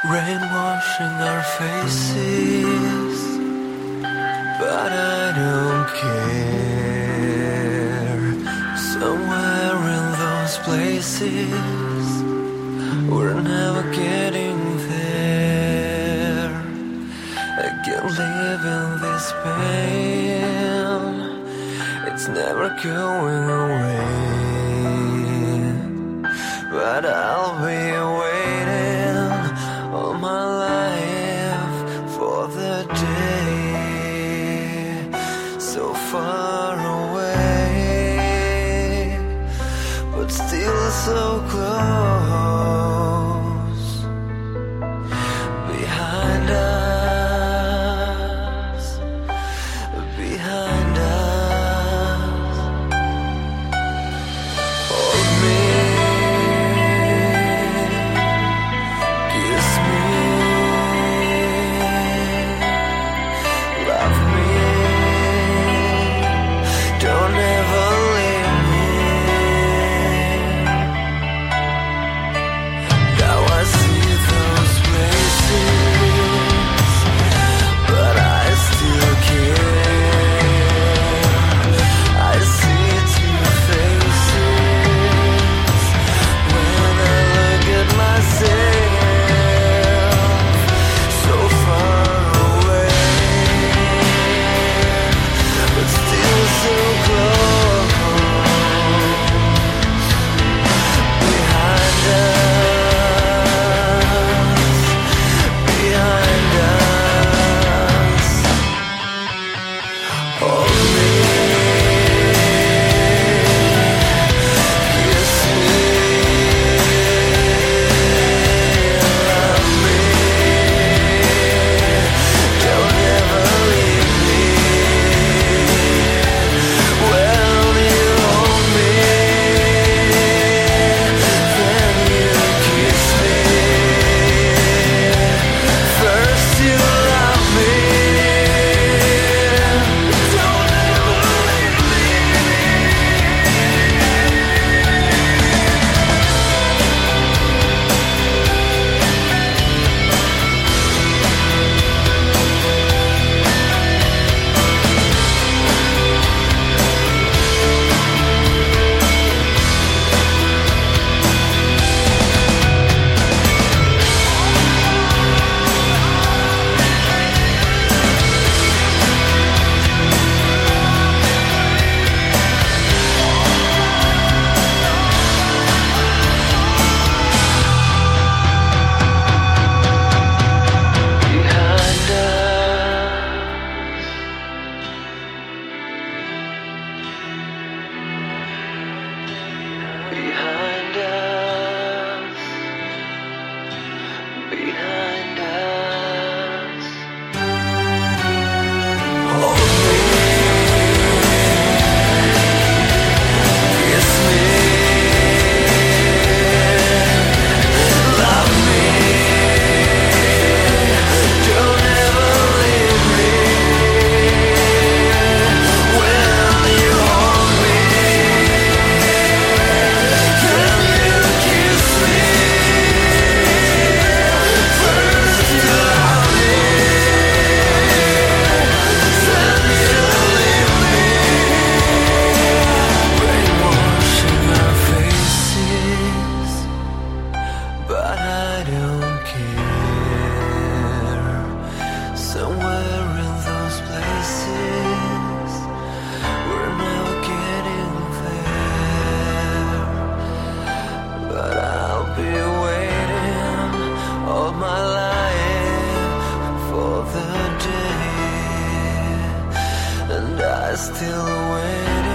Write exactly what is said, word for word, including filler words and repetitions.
Rain washing our faces, but I don't care. Somewhere in those places, we're never getting there. I can't live in this pain, it's never going away. But I'll be waiting all my life for the day so far away, but still so close. Behind us, behind us. Hold me. Behind us, behind us. Hold me, kiss me, love me, don't ever leave me. Will you hold me? Somewhere in those places, we're never getting there. But I'll be waiting all my life for the day, and I still wait.